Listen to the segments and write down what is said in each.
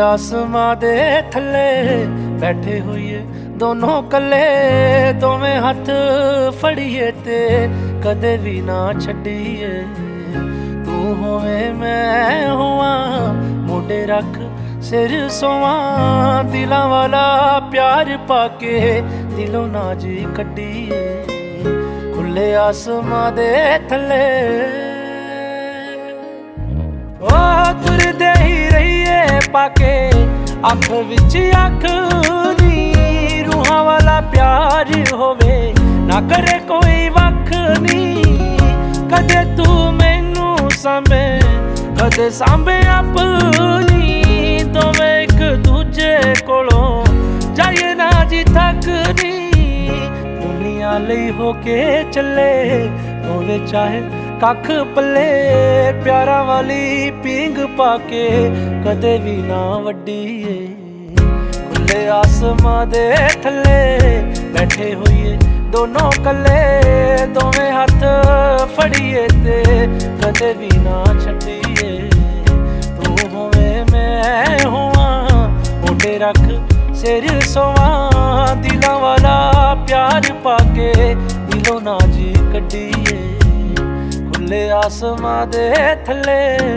आसमां दे थल्ले बैठे होइए दोनों कल्ले, दोवें हथ फड़िए ते कदे भी ना छड्डीए। तू होवे मैं होवां मोढे रख सिर सोवां, दिलां वाला प्यार पाके दिलों ना जी कड्डीए। खुले आसमां दे थल्ले ओ तुरदे ही रहिए पाके अख विच अख नी, रूहां वाला प्यार होवे ना करे कोई वख नी। कदे तू मैनू सांभे कदे सांभे अपनी, दोवें एक दूजे कोलों जाइए ना जी थक नी। दुनिया लई होके चले होवे चाहे कख पल्ले, प्यारा वाली पींग पाके कदे भी ना वड्डीए। खुले आसमां दे थल्ले बैठे होइए दोनों कल्ले, दोवें हथ फड़िए ते कदे भी ना छड्डीए। तू होवे मैं होवां मोढे रख सिर सोवां, दिलां वाला प्यार पाके दिलों ना जी कड्डीए। खुले आसमां दे थल्ले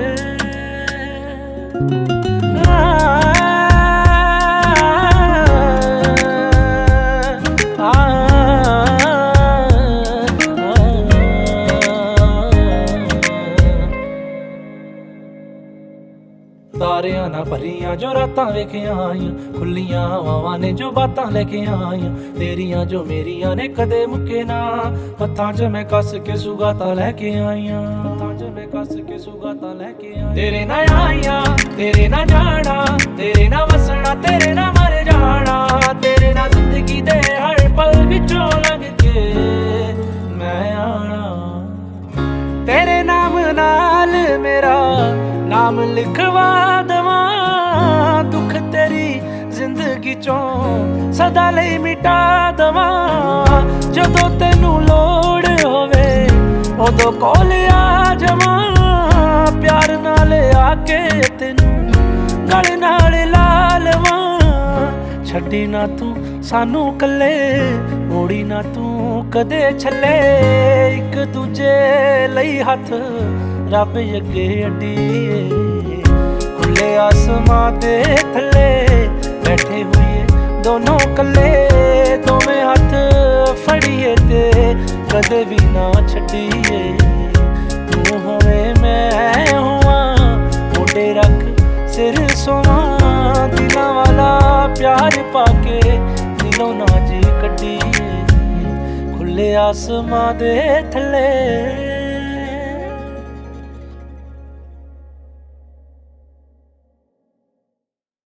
तारियां ना भरियां जो रातां लेके आईयां, खुलियां हवावां ने जो बातां लेके आईयां, तेरियां जो मेरियां ने कदे मुके ना। हत्थां च मैं कस के सुगातां लेके आईयां, हत्थां च मैं कस के सुगातां लेके आईयां। तेरे ना आईयां तेरे ना जाना, तेरे ना वसना तेरे ना मर जाना, तेरे ना जिंदगी दे हर पल विचों लंघ के मैं आना। तेरे नाम नाल मेरा नाम लिखवा दवां, दुख तेरी जिंदगी चों सदा लई मिटा दवां। जदों तैनू लोड़ होवे उदों कोल आ जावां, प्यार नाल आके तैनू गल नाल ला लवां। छड्डी ना तू सानू कल्ले, मोड़ी ना तू कदे छल्ले, इक दूजे लई हथ रब अगे अड्डीए। खुले आसमां दे थल्ले बैठे होइए दोनों कल्ले, दोवें हथ फड़िए ते कदे भी ना छड्डीए। तू होवे मैं होवां मोढे रख सिर सोवां, दिलां वाला प्यार पाके दिलों ना जी कड्डीए। खुले आसमां दे थल्ले